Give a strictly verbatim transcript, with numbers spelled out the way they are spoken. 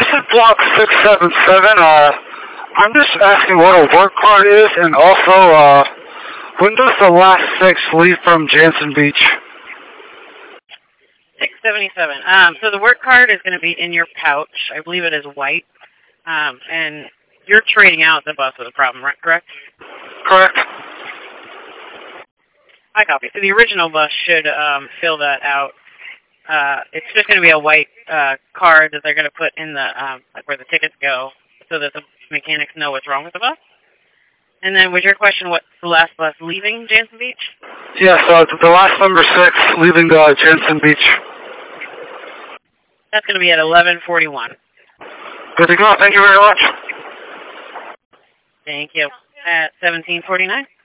is block six seven seven. Uh, I'm just asking what a work card is, and also, uh, when does the last six leave from Jansen Beach? six seventy-seven. Um, so the work card is going to be in your pouch. I believe it is white. Um, and you're trading out the bus with a problem, right? Correct? Correct. I copy. So the original bus should um, fill that out. Uh, it's just going to be a white uh, card that they're going to put in the um, like where the tickets go, so that the mechanics know what's wrong with the bus. And then was your question what's the last bus leaving Jansen Beach? Yes, uh, the last number six leaving uh, Jansen Beach. That's going to be at eleven forty-one. Good to go. Thank you very much. Thank you. At seventeen forty-nine.